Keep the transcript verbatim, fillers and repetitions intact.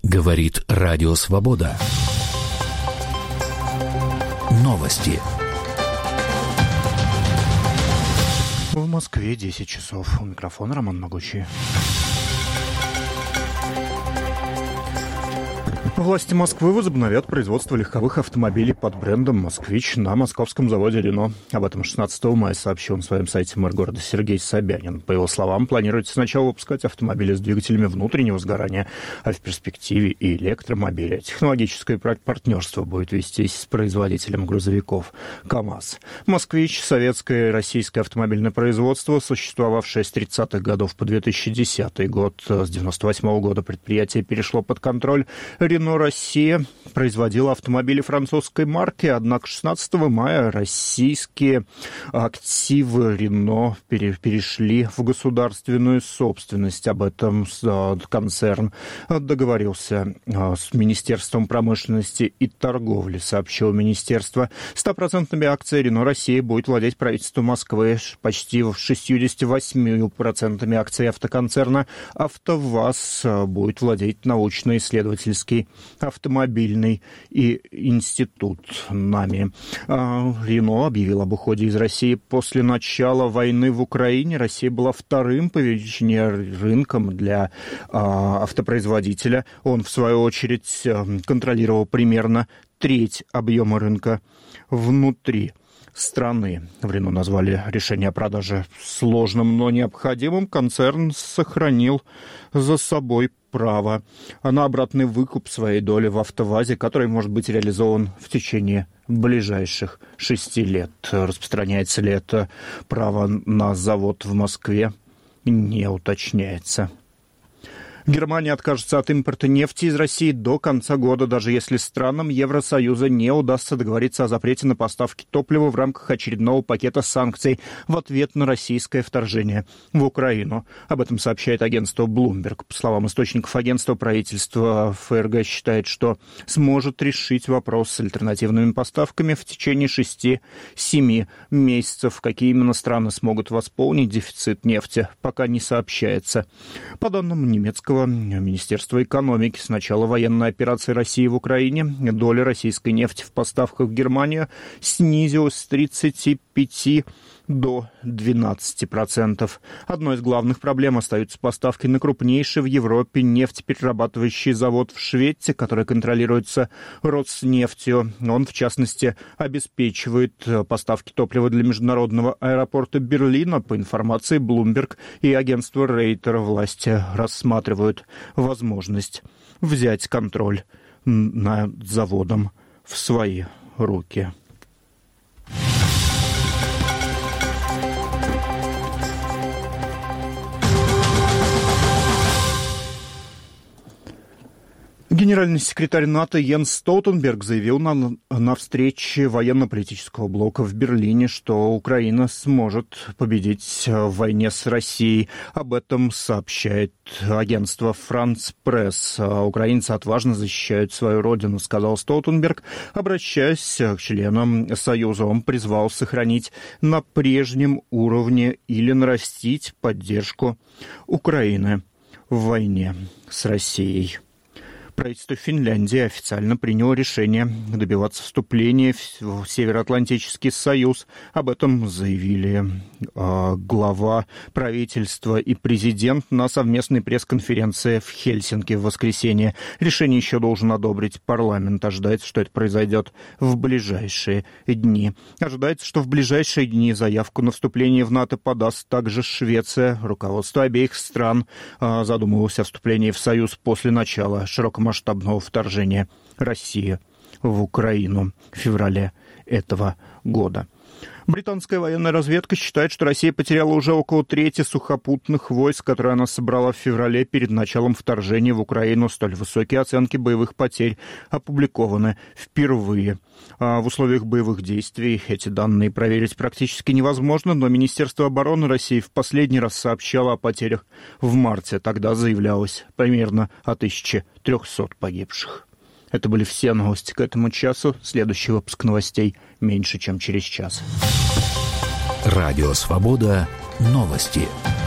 Говорит Радио Свобода. Новости. В Москве десять часов. У микрофона Роман Могучий. Власти Москвы возобновят производство легковых автомобилей под брендом «Москвич» на московском заводе «Рено». Об этом шестнадцатого мая сообщил на своем сайте мэр города Сергей Собянин. По его словам, планируется сначала выпускать автомобили с двигателями внутреннего сгорания, а в перспективе и электромобили. Технологическое партнерство будет вестись с производителем грузовиков КАМАЗ. «Москвич» — советское и российское автомобильное производство, существовавшее с тридцатых годов по две тысячи десятый год. С девяносто восьмого года предприятие перешло под контроль «Рено Россия» производила автомобили французской марки, однако шестнадцатого мая российские активы «Рено» перешли в государственную собственность. Об этом концерн договорился с Министерством промышленности и торговли, сообщило министерство. Стопроцентными акциями «Рено Россия» будет владеть правительство Москвы, почти шестьюдесятью восьмью процентами акций автоконцерна «АвтоВАЗ» будет владеть научно-исследовательский автомобильный и институт НАМИ. «Рено» объявил об уходе из России после начала войны в Украине. Россия была вторым по величине рынком для автопроизводителя. Он, в свою очередь, контролировал примерно треть объема рынка внутри страны. В «Рено» назвали решение о продаже сложным, но необходимым. Концерн сохранил за собой право на обратный выкуп своей доли в «АвтоВАЗе», который может быть реализован в течение ближайших шести лет. Распространяется ли это право на завод в Москве, не уточняется. Германия откажется от импорта нефти из России до конца года, даже если странам Евросоюза не удастся договориться о запрете на поставки топлива в рамках очередного пакета санкций в ответ на российское вторжение в Украину. Об этом сообщает агентство Bloomberg. По словам источников агентства, правительство ФРГ считает, что сможет решить вопрос с альтернативными поставками в течение шести-семи месяцев. Какие именно страны смогут восполнить дефицит нефти, пока не сообщается. По данным немецкого Министерства экономики, с начала военной операции России в Украине доля российской нефти в поставках в Германию снизилась с тридцати пяти до двенадцати процентов. Одной из главных проблем остаются поставки на крупнейший в Европе нефтеперерабатывающий завод в Швеции, который контролируется Роснефтью. Он, в частности, обеспечивает поставки топлива для международного аэропорта Берлина. По информации Bloomberg и агентства Рейтер, власти рассматривают возможность взять контроль над заводом в свои руки. Генеральный секретарь НАТО Йенс Столтенберг заявил на, на встрече военно-политического блока в Берлине, что Украина сможет победить в войне с Россией. Об этом сообщает агентство «Франц Пресс». Украинцы отважно защищают свою родину, сказал Столтенберг. Обращаясь к членам Союза, он призвал сохранить на прежнем уровне или нарастить поддержку Украины в войне с Россией. Правительство Финляндии официально приняло решение добиваться вступления в Североатлантический союз. Об этом заявили э, глава правительства и президент на совместной пресс-конференции в Хельсинки в воскресенье. Решение еще должен одобрить парламент. Ожидается, что это произойдет в ближайшие дни. Ожидается, что в ближайшие дни заявку на вступление в НАТО подаст также Швеция. Руководство обеих стран э, задумывалось о вступлении в союз после начала широкомасштабного масштабного вторжения России в Украину в феврале этого года. Британская военная разведка считает, что Россия потеряла уже около трети сухопутных войск, которые она собрала в феврале перед началом вторжения в Украину. Столь высокие оценки боевых потерь опубликованы впервые. В условиях боевых действий эти данные проверить практически невозможно, но Министерство обороны России в последний раз сообщало о потерях в марте. Тогда заявлялось примерно о тысяче трехстах погибших. Это были все новости к этому часу. Следующий выпуск новостей меньше, чем через час. Радио «Свобода». Новости.